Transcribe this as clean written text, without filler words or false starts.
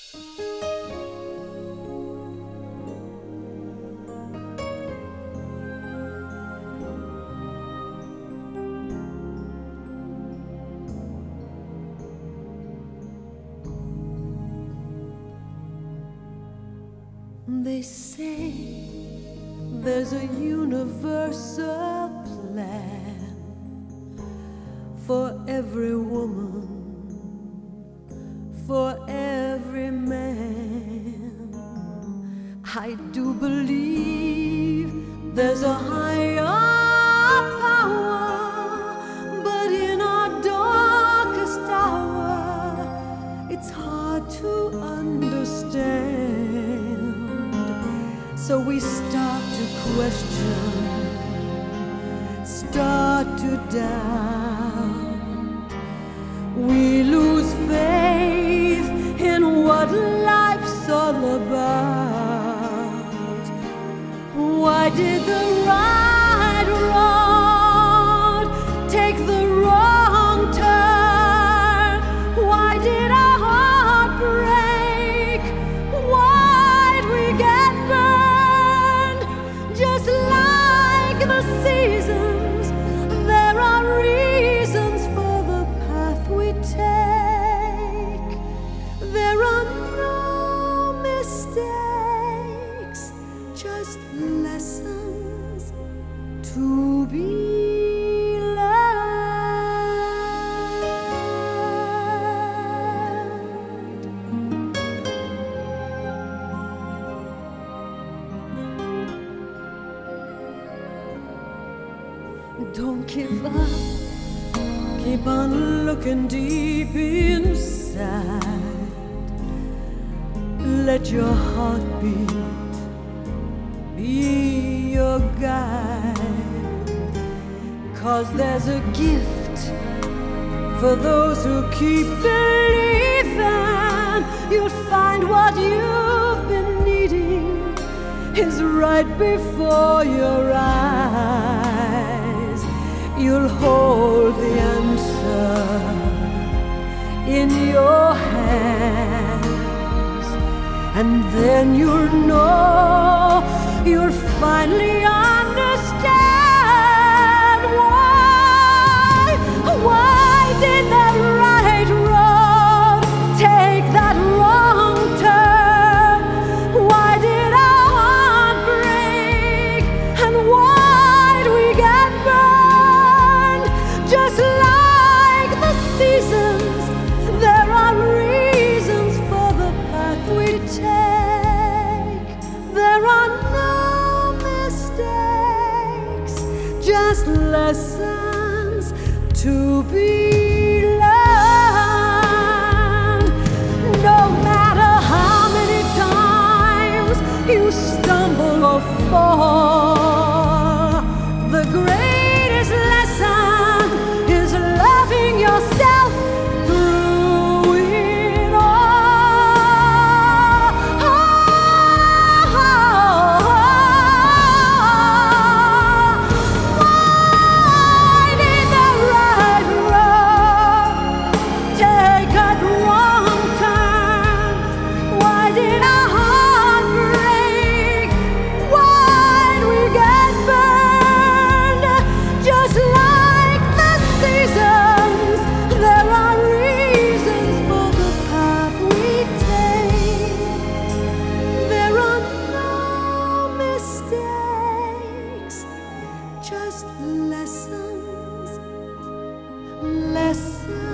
They say there's a universal plan for every woman, for every man. I do believe there's a higher power, but in our darkest hour, it's hard to understand. So we start to question, start to doubt. We lose faith in what life's all about. Why did the right road take the wrong turn? Why did our heart break? Why'd we get burned? Just like the seasons, there are reasons for the path we take. There are no mistakes, just lessons to be learned. Don't give up, keep on looking deep inside. Let your heartbeat be your guide. 'Cause there's a gift for those who keep believing. You'll find what you've been needing is right before your eyes. You'll hold the answer in your hands, and then you'll know, you'll finally understand why did that right road take that wrong turn? Why did our heart break? And why'd we get burned? Just like the seasons, there are reasons for the path we take. There are no mistakes, just lessons to be learned. No matter how many times you stumble or fall, the greatest lesson is loving yourself through it all. Why did the right road take a wrong turn? Why did our heart break? Why'd we get burned? Just like the seasons, there are reasons for the path we take. There are no mistakes, just lessons, lessons.